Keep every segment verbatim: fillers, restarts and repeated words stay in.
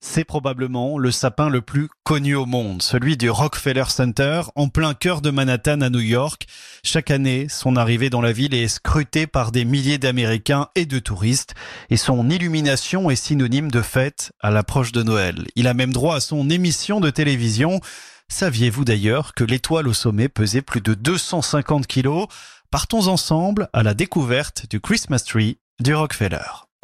C'est probablement le sapin le plus connu au monde, celui du Rockefeller Center, en plein cœur de Manhattan à New York. Chaque année, son arrivée dans la ville est scrutée par des milliers d'Américains et de touristes, et son illumination est synonyme de fête à l'approche de Noël. Il a même droit à son émission de télévision. Saviez-vous d'ailleurs que l'étoile au sommet pesait plus de deux cent cinquante kilos ? Partons ensemble à la découverte du Christmas Tree du Rockefeller.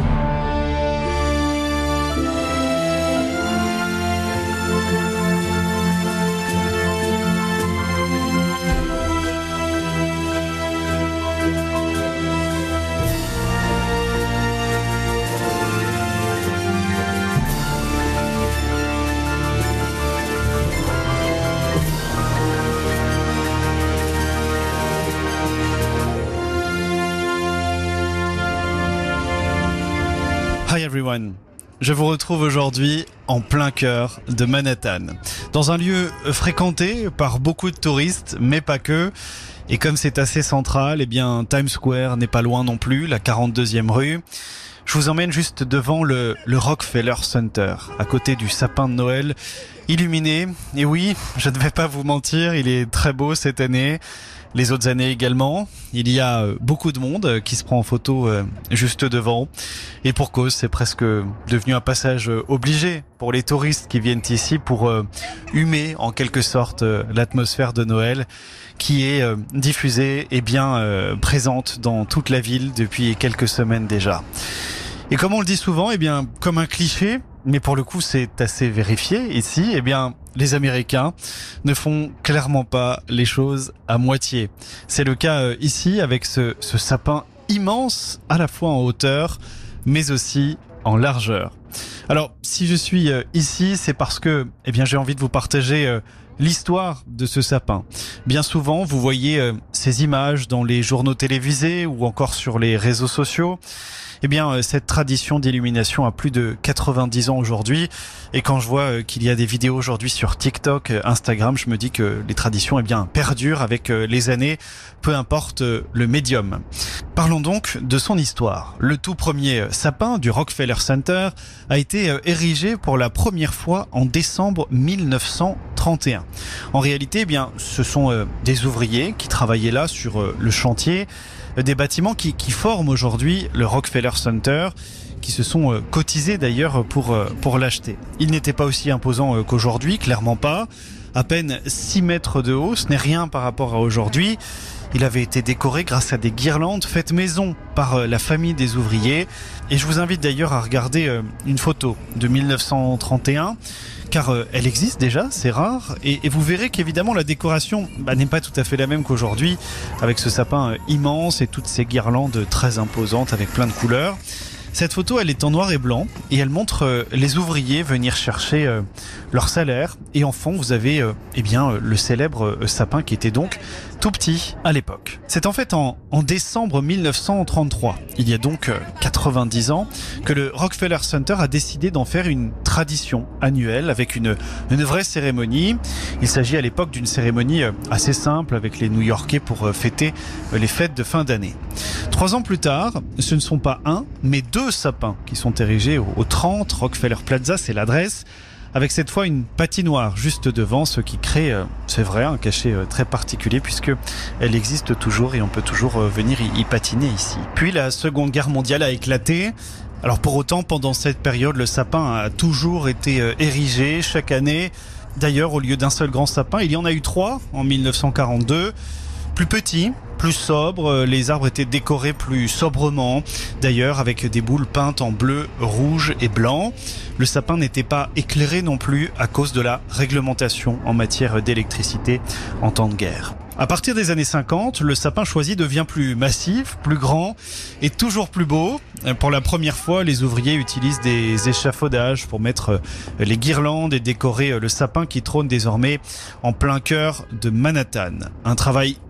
Hi everyone, je vous retrouve aujourd'hui en plein cœur de Manhattan, dans un lieu fréquenté par beaucoup de touristes, mais pas que. Et comme c'est assez central, eh bien Times Square n'est pas loin non plus, la quarante-deuxième rue. Je vous emmène juste devant le, le Rockefeller Center, à côté du sapin de Noël, illuminé. Et oui, je ne vais pas vous mentir, il est très beau cette année. Les autres années également. Il y a beaucoup de monde qui se prend en photo juste devant. Et pour cause, c'est presque devenu un passage obligé pour les touristes qui viennent ici pour humer en quelque sorte l'atmosphère de Noël qui est diffusée et bien présente dans toute la ville depuis quelques semaines déjà. Et comme on le dit souvent, eh bien, comme un cliché, mais pour le coup c'est assez vérifié ici, eh bien, les Américains ne font clairement pas les choses à moitié. C'est le cas ici avec ce, ce sapin immense, à la fois en hauteur, mais aussi en largeur. Alors, si je suis ici, c'est parce que, eh bien, j'ai envie de vous partager l'histoire de ce sapin. Bien souvent, vous voyez ces images dans les journaux télévisés ou encore sur les réseaux sociaux. Eh bien, cette tradition d'illumination a plus de quatre-vingt-dix ans aujourd'hui. Et quand je vois qu'il y a des vidéos aujourd'hui sur TikTok, Instagram, je me dis que les traditions, eh bien, perdurent avec les années, peu importe le médium. Parlons donc de son histoire. Le tout premier sapin du Rockefeller Center a été érigé pour la première fois en décembre mille neuf cent trente et un. En réalité, eh bien, ce sont des ouvriers qui travaillaient là sur le chantier, des bâtiments qui, qui forment aujourd'hui le Rockefeller Center, qui se sont euh, cotisés d'ailleurs pour, euh, pour l'acheter. Il n'était pas aussi imposant euh, qu'aujourd'hui, clairement pas. À peine six mètres de haut, ce n'est rien par rapport à aujourd'hui. Il avait été décoré grâce à des guirlandes faites maison par euh, la famille des ouvriers. Et je vous invite d'ailleurs à regarder euh, une photo de mille neuf cent trente et un, car euh, elle existe déjà, c'est rare. Et, et vous verrez qu'évidemment la décoration bah, n'est pas tout à fait la même qu'aujourd'hui, avec ce sapin euh, immense et toutes ces guirlandes très imposantes avec plein de couleurs. Cette photo, elle est en noir et blanc et elle montre euh, les ouvriers venir chercher euh, leur salaire. Et en fond, vous avez euh, eh bien, euh, le célèbre euh, sapin qui était donc tout petit à l'époque. C'est en fait en, en décembre mille neuf cent trente-trois, il y a donc euh, quatre-vingt-dix ans, que le Rockefeller Center a décidé d'en faire une tradition annuelle avec une, une vraie cérémonie. Il s'agit à l'époque d'une cérémonie euh, assez simple avec les New-Yorkais pour euh, fêter euh, les fêtes de fin d'année. Trois ans plus tard, ce ne sont pas un, mais deux sapins qui sont érigés au, au trente Rockefeller Plaza, c'est l'adresse, avec cette fois une patinoire juste devant, ce qui crée, euh, c'est vrai, un cachet euh, très particulier puisque elle existe toujours et on peut toujours euh, venir y, y patiner ici. Puis la Seconde Guerre mondiale a éclaté. Alors pour autant, pendant cette période, le sapin a toujours été euh, érigé chaque année. D'ailleurs, au lieu d'un seul grand sapin, il y en a eu trois en mille neuf cent quarante-deux. Plus petits, plus sobres, les arbres étaient décorés plus sobrement, d'ailleurs avec des boules peintes en bleu, rouge et blanc. Le sapin n'était pas éclairé non plus à cause de la réglementation en matière d'électricité en temps de guerre. À partir des années cinquante, le sapin choisi devient plus massif, plus grand et toujours plus beau. Pour la première fois, les ouvriers utilisent des échafaudages pour mettre les guirlandes et décorer le sapin qui trône désormais en plein cœur de Manhattan. Un travail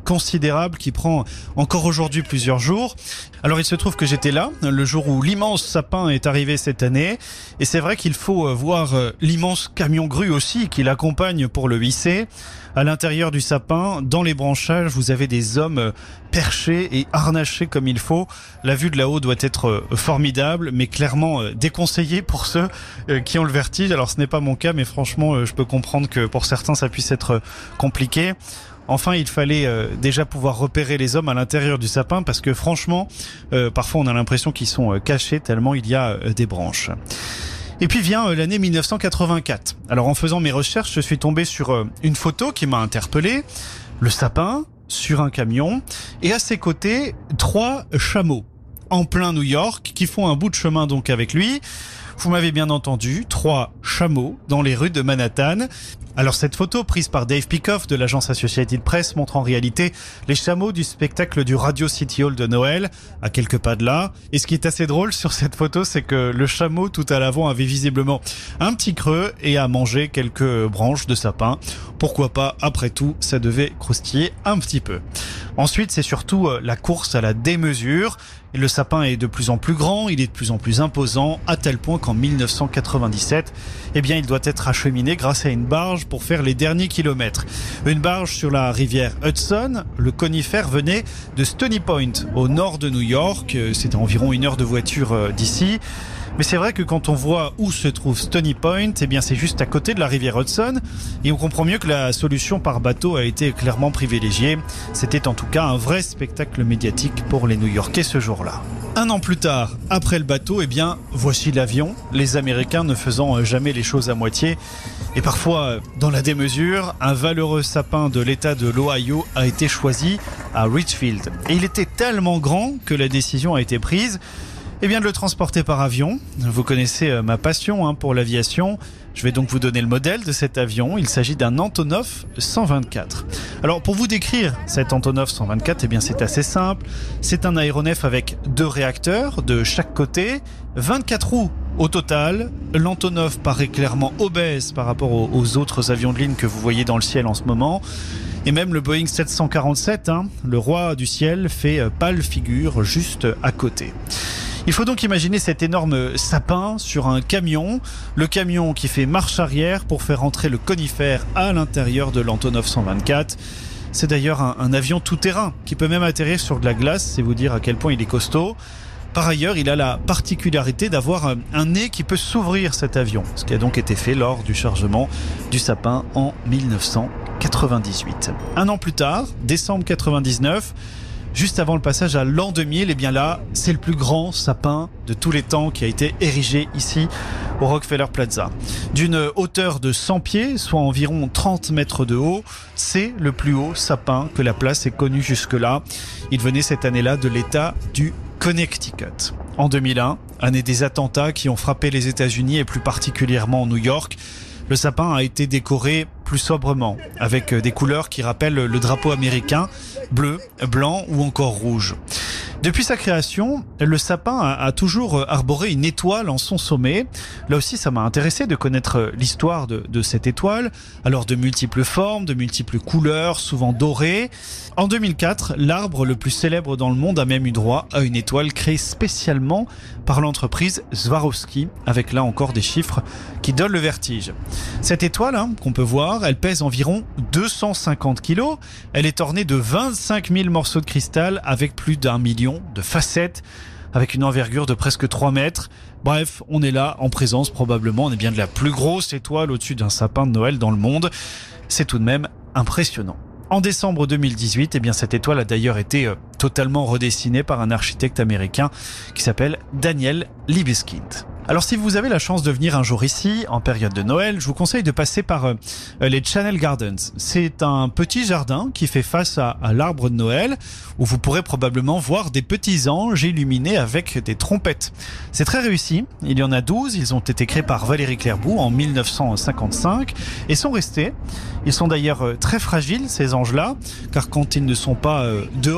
considérable qui prend encore aujourd'hui plusieurs jours. Alors il se trouve que j'étais là, le jour où l'immense sapin est arrivé cette année. Et c'est vrai qu'il faut voir l'immense camion grue aussi qui l'accompagne pour le hisser. À l'intérieur du sapin, dans les branchages, vous avez des hommes perchés et harnachés comme il faut. La vue de là-haut doit être formidable, mais clairement déconseillée pour ceux qui ont le vertige. Alors ce n'est pas mon cas, mais franchement, je peux comprendre que pour certains, ça puisse être compliqué. Enfin, il fallait euh, déjà pouvoir repérer les hommes à l'intérieur du sapin parce que franchement, euh, parfois on a l'impression qu'ils sont euh, cachés tellement il y a euh, des branches. Et puis vient euh, l'année mille neuf cent quatre-vingt-quatre. Alors en faisant mes recherches, je suis tombé sur euh, une photo qui m'a interpellé. Le sapin sur un camion et à ses côtés, trois chameaux en plein New York qui font un bout de chemin donc avec lui. Vous m'avez bien entendu, trois chameaux dans les rues de Manhattan. Alors cette photo prise par Dave Peikoff de l'agence Associated Press montre en réalité les chameaux du spectacle du Radio City Hall de Noël, à quelques pas de là. Et ce qui est assez drôle sur cette photo, c'est que le chameau tout à l'avant avait visiblement un petit creux et a mangé quelques branches de sapin. Pourquoi pas, après tout, ça devait croustiller un petit peu. Ensuite, c'est surtout la course à la démesure. Et le sapin est de plus en plus grand, il est de plus en plus imposant, à tel point qu'en mille neuf cent quatre-vingt-dix-sept, eh bien, il doit être acheminé grâce à une barge pour faire les derniers kilomètres. Une barge sur la rivière Hudson. Le conifère venait de Stony Point, au nord de New York. C'était environ une heure de voiture d'ici. Mais c'est vrai que quand on voit où se trouve Stony Point, eh bien c'est juste à côté de la rivière Hudson et on comprend mieux que la solution par bateau a été clairement privilégiée. C'était en tout cas un vrai spectacle médiatique pour les New-Yorkais ce jour-là. Un an plus tard, après le bateau, eh bien voici l'avion, les Américains ne faisant jamais les choses à moitié. Et parfois, dans la démesure, un valeureux sapin de l'État de l'Ohio a été choisi à Richfield. Et il était tellement grand que la décision a été prise Eh bien de le transporter par avion. Vous connaissez ma passion hein, pour l'aviation. Je vais donc vous donner le modèle de cet avion. Il s'agit d'un Antonov cent vingt-quatre. Alors pour vous décrire cet Antonov cent vingt-quatre, eh bien c'est assez simple. C'est un aéronef avec deux réacteurs de chaque côté, vingt-quatre roues au total. L'Antonov paraît clairement obèse par rapport aux, aux autres avions de ligne que vous voyez dans le ciel en ce moment. Et même le Boeing sept cent quarante-sept, hein, le roi du ciel, fait pâle figure juste à côté. Il faut donc imaginer cet énorme sapin sur un camion, le camion qui fait marche arrière pour faire entrer le conifère à l'intérieur de l'Antonov cent vingt-quatre. C'est d'ailleurs un, un avion tout-terrain qui peut même atterrir sur de la glace, c'est vous dire à quel point il est costaud. Par ailleurs, il a la particularité d'avoir un nez qui peut s'ouvrir cet avion, ce qui a donc été fait lors du chargement du sapin en mille neuf cent quatre-vingt-dix-huit. Un an plus tard, décembre quatre-vingt-dix-neuf, juste avant le passage à l'an deux mille, et eh bien là, c'est le plus grand sapin de tous les temps qui a été érigé ici au Rockefeller Plaza. D'une hauteur de cent pieds, soit environ trente mètres de haut, c'est le plus haut sapin que la place ait connu jusque-là. Il venait cette année-là de l'État du Connecticut. En deux mille un, année des attentats qui ont frappé les États-Unis et plus particulièrement New York, le sapin a été décoré plus sobrement, avec des couleurs qui rappellent le drapeau américain, bleu, blanc ou encore rouge. Depuis sa création, le sapin a, a toujours arboré une étoile en son sommet. Là aussi, ça m'a intéressé de connaître l'histoire de, de cette étoile. Alors, de multiples formes, de multiples couleurs, souvent dorées. En deux mille quatre, l'arbre le plus célèbre dans le monde a même eu droit à une étoile créée spécialement par l'entreprise Swarovski, avec là encore des chiffres qui donnent le vertige. Cette étoile, hein, qu'on peut voir, elle pèse environ deux cent cinquante kilos. Elle est ornée de vingt-cinq mille morceaux de cristal avec plus d'un million de facettes, avec une envergure de presque trois mètres. Bref, on est là en présence probablement, on est bien de la plus grosse étoile au-dessus d'un sapin de Noël dans le monde. C'est tout de même impressionnant. En décembre deux mille dix-huit, eh bien cette étoile a d'ailleurs été euh, totalement redessinée par un architecte américain qui s'appelle Daniel Libeskind. Alors si vous avez la chance de venir un jour ici, en période de Noël, je vous conseille de passer par euh, les Channel Gardens. C'est un petit jardin qui fait face à, à l'arbre de Noël, où vous pourrez probablement voir des petits anges illuminés avec des trompettes. C'est très réussi, il y en a douze, ils ont été créés par Valérie Clairbout en mille neuf cent cinquante-cinq et sont restés. Ils sont d'ailleurs très fragiles, ces anges-là, car quand ils ne sont pas euh, dehors, hein, leur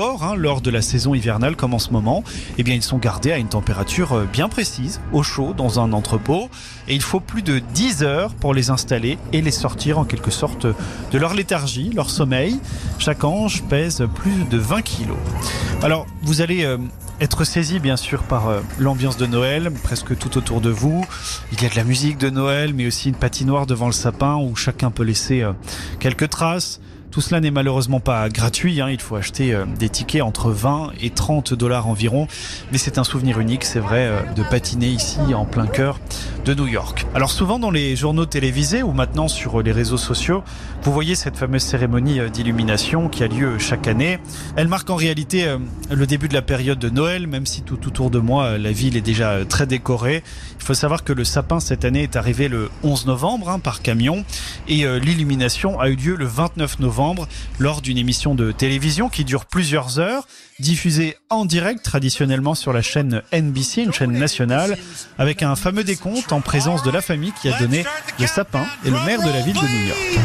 lors de la saison hivernale comme en ce moment, eh bien ils sont gardés à une température bien précise, au chaud, dans un entrepôt. Et il faut plus de dix heures pour les installer et les sortir en quelque sorte de leur léthargie, leur sommeil. Chaque ange pèse plus de vingt kilos. Alors vous allez euh, être saisi bien sûr par euh, l'ambiance de Noël, presque tout autour de vous. Il y a de la musique de Noël, mais aussi une patinoire devant le sapin où chacun peut laisser euh, quelques traces. Tout cela n'est malheureusement pas gratuit, hein. Il faut acheter euh, des tickets entre vingt et trente dollars environ. Mais c'est un souvenir unique, c'est vrai, euh, de patiner ici en plein cœur de New York. Alors souvent dans les journaux télévisés ou maintenant sur les réseaux sociaux, vous voyez cette fameuse cérémonie d'illumination qui a lieu chaque année. Elle marque en réalité euh, le début de la période de Noël, même si tout autour de moi, la ville est déjà très décorée. Il faut savoir que le sapin cette année est arrivé le onze novembre hein, par camion et euh, l'illumination a eu lieu le vingt-neuf novembre lors d'une émission de télévision qui dure plusieurs heures, diffusée en direct traditionnellement sur la chaîne N B C, une chaîne nationale, avec un fameux décompte en présence de la famille qui a donné le sapin et le maire de la ville de New York.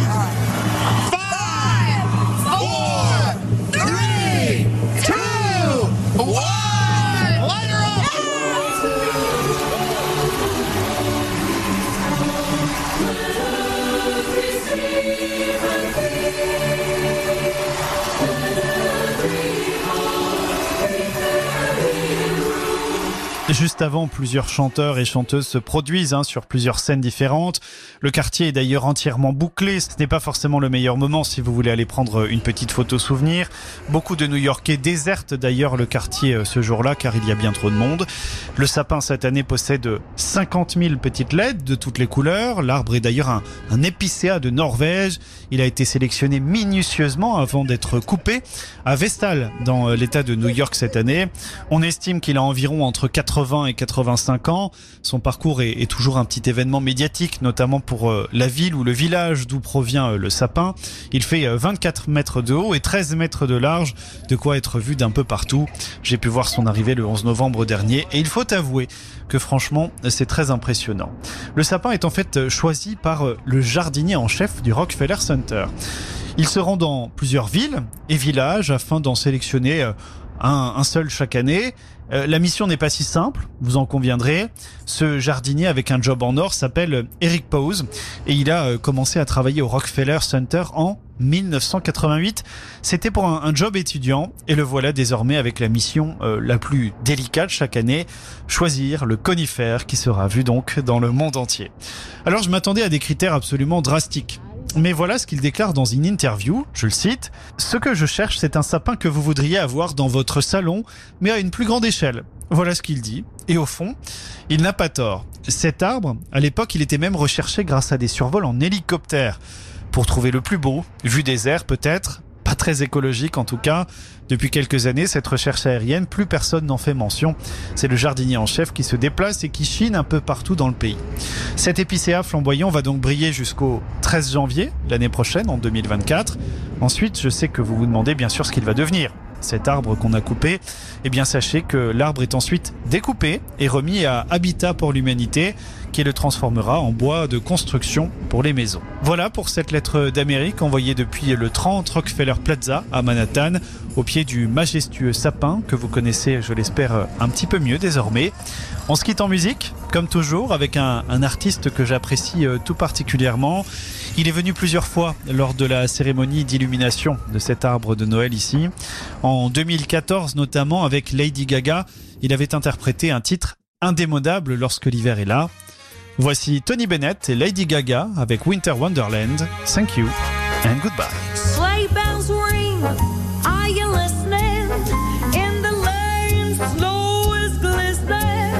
Juste avant, plusieurs chanteurs et chanteuses se produisent hein, sur plusieurs scènes différentes. Le quartier est d'ailleurs entièrement bouclé. Ce n'est pas forcément le meilleur moment si vous voulez aller prendre une petite photo souvenir. Beaucoup de New-Yorkais désertent d'ailleurs le quartier ce jour-là car il y a bien trop de monde. Le sapin cette année possède cinquante mille petites L E D de toutes les couleurs. L'arbre est d'ailleurs un, un épicéa de Norvège. Il a été sélectionné minutieusement avant d'être coupé à Vestal dans l'état de New York cette année. On estime qu'il a environ entre quatre-vingts et quatre-vingt-cinq ans. Son parcours est, est toujours un petit événement médiatique, notamment pour euh, la ville ou le village d'où provient euh, le sapin. Il fait euh, vingt-quatre mètres de haut et treize mètres de large, de quoi être vu d'un peu partout. J'ai pu voir son arrivée le onze novembre dernier et il faut avouer que franchement, c'est très impressionnant. Le sapin est en fait choisi par euh, le jardinier en chef du Rockefeller Center. Il se rend dans plusieurs villes et villages afin d'en sélectionner euh, un, un seul chaque année. Euh, la mission n'est pas si simple, vous en conviendrez. Ce jardinier avec un job en or s'appelle Eric Pause et il a euh, commencé à travailler au Rockefeller Center en mille neuf cent quatre-vingt-huit. C'était pour un, un job étudiant et le voilà désormais avec la mission euh, la plus délicate chaque année, choisir le conifère qui sera vu donc dans le monde entier. Alors je m'attendais à des critères absolument drastiques. Mais voilà ce qu'il déclare dans une interview, je le cite, « Ce que je cherche, c'est un sapin que vous voudriez avoir dans votre salon, mais à une plus grande échelle. » Voilà ce qu'il dit. Et au fond, il n'a pas tort. Cet arbre, à l'époque, il était même recherché grâce à des survols en hélicoptère. Pour trouver le plus beau, vue des airs peut-être, pas très écologique en tout cas. Depuis quelques années, cette recherche aérienne, plus personne n'en fait mention. C'est le jardinier en chef qui se déplace et qui chine un peu partout dans le pays. Cet épicéa flamboyant va donc briller jusqu'au treize janvier, l'année prochaine, en deux mille vingt-quatre. Ensuite, je sais que vous vous demandez bien sûr ce qu'il va devenir. Cet arbre qu'on a coupé, eh bien sachez que l'arbre est ensuite découpé et remis à Habitat pour l'humanité, qui le transformera en bois de construction pour les maisons. Voilà pour cette lettre d'Amérique envoyée depuis le trente Rockefeller Plaza à Manhattan, au pied du majestueux sapin que vous connaissez, je l'espère, un petit peu mieux désormais. On se quitte en musique, comme toujours, avec un, un artiste que j'apprécie tout particulièrement. Il est venu plusieurs fois lors de la cérémonie d'illumination de cet arbre de Noël ici. En deux mille quatorze notamment, avec Lady Gaga, il avait interprété un titre indémodable lorsque l'hiver est là. Voici Tony Bennett et Lady Gaga avec Winter Wonderland. Thank you and goodbye. Sleigh bells ring, are you listening? In the lane, snow is glistening.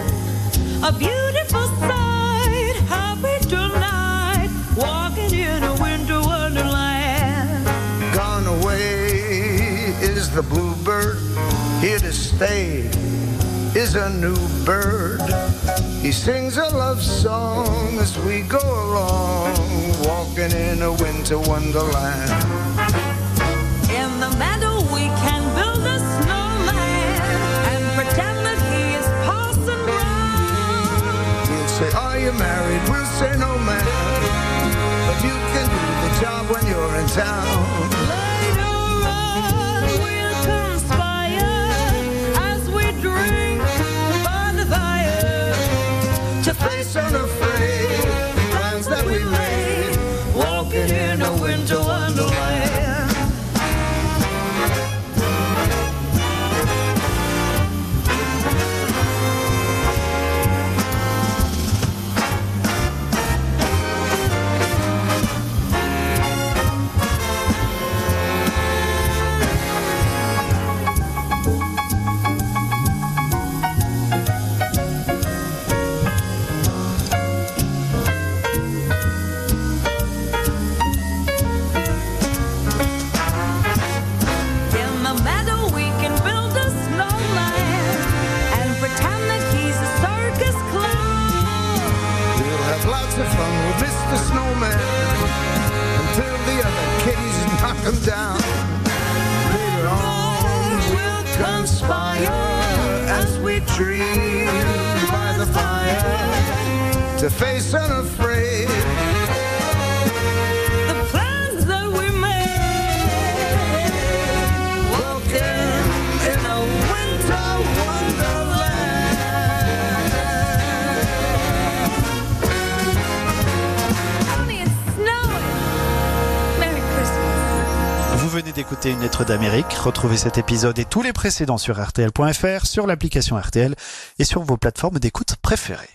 A beautiful sight, happy tonight, walking in a winter wonderland. Gone away is the bluebird, here to stay is a new bird. He sings a love song as we go along, walking in a winter wonderland. In the meadow we can build a snowman and pretend that he is Parson Brown. He'll say, are you married? We'll say, no man, but you can do the job when you're in town. Later on we'll conspire plans that we made, walking in a winter wonderland. Lots of fun with Mister Snowman until the other kitties knock him down. Later on we'll conspire as we dream by the fire to face unafraid the plans that we made, walking in a winter wonderland. Vous venez d'écouter Une lettre d'Amérique. Retrouvez cet épisode et tous les précédents sur R T L point F R, sur l'application R T L et sur vos plateformes d'écoute préférées.